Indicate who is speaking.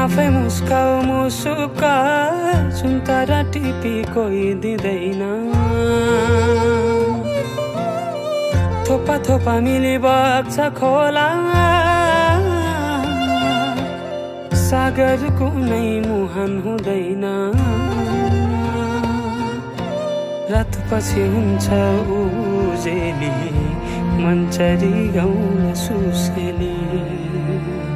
Speaker 1: आफै मुस्काऊ मुसुका जुन तारा टिपी कोही दिँदैन थोपा थोपा मिली बग्छ खोला सागर कुनै मुहान हुँदैन रात पछि हुन्छ उजेली मन्चरी गाउँ सुसेली